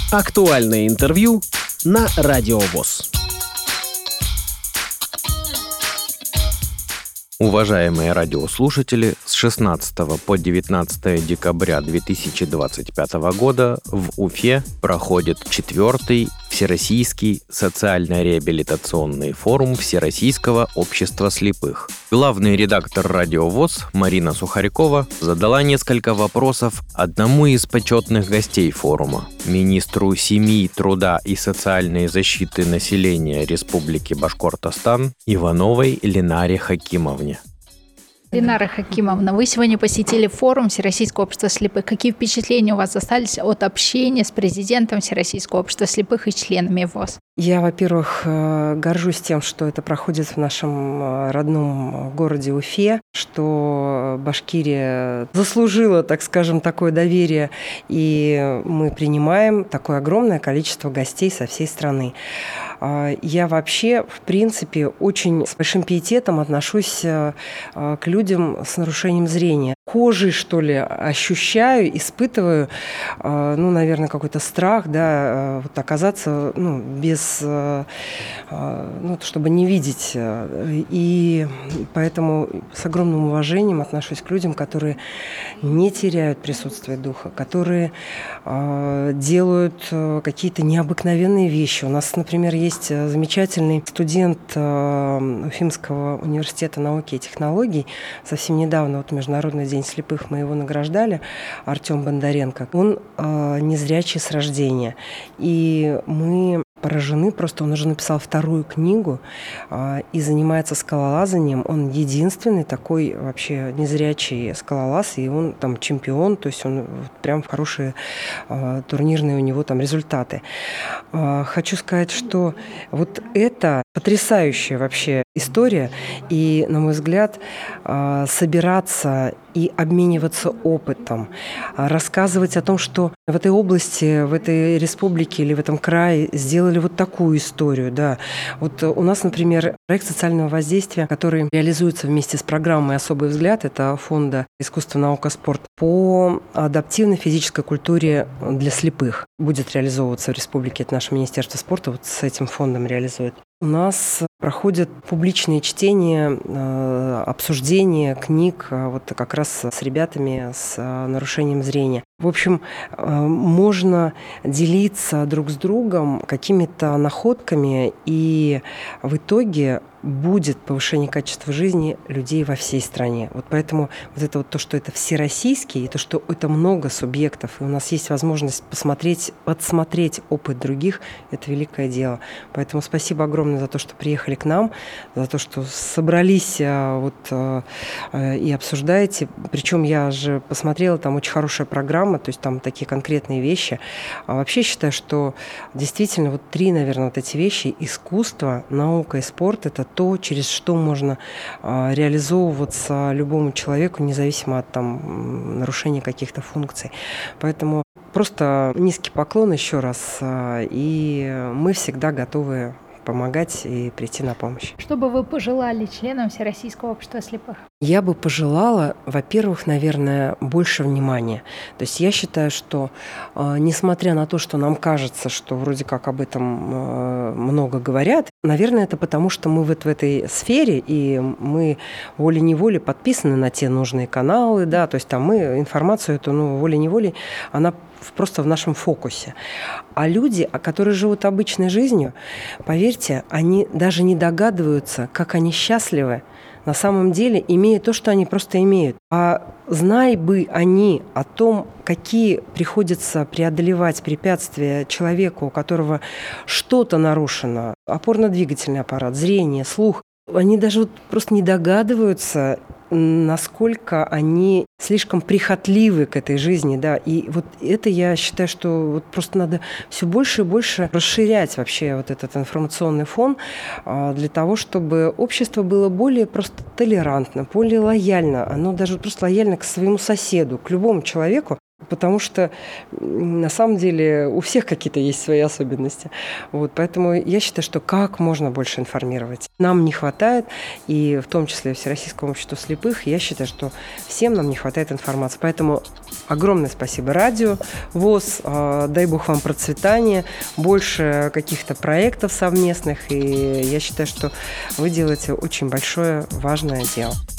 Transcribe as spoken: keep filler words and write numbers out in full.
Актуальное интервью на Радио ВОС. Уважаемые радиослушатели, с шестнадцатого по девятнадцатое декабря две тысячи двадцать пятого года в Уфе проходит четвертый Всероссийский социально-реабилитационный форум Всероссийского общества слепых. Главный редактор Радио ВОС Марина Сухарькова задала несколько вопросов одному из почетных гостей форума, министру семьи, труда и социальной защиты населения Республики Башкортостан Ивановой Ленаре Хакимовне. Ленара Хакимовна, вы сегодня посетили форум Всероссийского общества слепых. Какие впечатления у вас остались от общения с президентом Всероссийского общества слепых и членами ВОС? Я, во-первых, горжусь тем, что это проходит в нашем родном городе Уфе, что Башкирия заслужила, так скажем, такое доверие, и мы принимаем такое огромное количество гостей со всей страны. Я вообще, в принципе, очень с большим пиететом отношусь к людям с нарушением зрения. Кожей, что ли, ощущаю, испытываю, ну, наверное, какой-то страх, да, вот оказаться, ну, без, ну, чтобы не видеть. И поэтому с огромным уважением отношусь к людям, которые не теряют присутствие духа, которые делают какие-то необыкновенные вещи. У нас, например, есть замечательный студент Уфимского университета науки и технологий. Совсем недавно, вот Международный день слепых, мы его награждали, Артем Бондаренко. Он э, незрячий с рождения. И мы поражены, просто он уже написал вторую книгу э, и занимается скалолазанием. Он единственный такой вообще незрячий скалолаз, и он там чемпион, то есть он прям хорошие э, турнирные у него там результаты. Э, хочу сказать, что вот это потрясающая вообще история, и, на мой взгляд, э, собираться и обмениваться опытом, рассказывать о том, что в этой области, в этой республике или в этом крае сделали вот такую историю. Да. Вот у нас, например, проект социального воздействия, который реализуется вместе с программой «Особый взгляд», это фонда «Искусство, наука, спорт», по адаптивной физической культуре для слепых. Будет реализовываться в республике, это наше Министерство спорта вот с этим фондом реализует. У нас проходят публичные чтения, обсуждения книг вот как раз с ребятами с нарушением зрения. В общем, можно делиться друг с другом какими-то находками, и в итоге будет повышение качества жизни людей во всей стране. Вот поэтому вот это вот то, что это всероссийский, и то, что это много субъектов, и у нас есть возможность посмотреть, подсмотреть опыт других, это великое дело. Поэтому спасибо огромное за то, что приехали к нам, за то, что собрались вот, и обсуждаете. Причем я же посмотрела, там очень хорошая программа, то есть там такие конкретные вещи. А вообще считаю, что действительно вот три, наверное, вот эти вещи: искусство, наука и спорт — это то, через что можно а, реализовываться любому человеку, независимо от там, нарушения каких-то функций. Поэтому просто низкий поклон еще раз, а, и мы всегда готовы помогать и прийти на помощь. Что бы вы пожелали членам Всероссийского общества слепых? Я бы пожелала, во-первых, наверное, больше внимания. То есть я считаю, что э, несмотря на то, что нам кажется, что вроде как об этом э, много говорят, наверное, это потому, что мы вот в этой сфере, и мы волей-неволей подписаны на те нужные каналы, да, то есть там мы информацию эту, ну, волей-неволей, она просто в нашем фокусе. А люди, которые живут обычной жизнью, поверьте, они даже не догадываются, как они счастливы на самом деле, имея то, что они просто имеют. А знай бы они о том, какие приходится преодолевать препятствия человеку, у которого что-то нарушено, опорно-двигательный аппарат, зрение, слух, они даже вот просто не догадываются, насколько они слишком прихотливы к этой жизни, да, и вот это я считаю, что вот просто надо все больше и больше расширять вообще вот этот информационный фон для того, чтобы общество было более просто толерантно, более лояльно, оно даже просто лояльно к своему соседу, к любому человеку, Потому что на самом деле у всех какие-то есть свои особенности. Вот, поэтому я считаю, что как можно больше информировать. Нам не хватает, и в том числе Всероссийскому обществу слепых, я считаю, что всем нам не хватает информации. Поэтому огромное спасибо радио, ВОС, дай бог вам процветания, больше каких-то проектов совместных, и я считаю, что вы делаете очень большое, важное дело.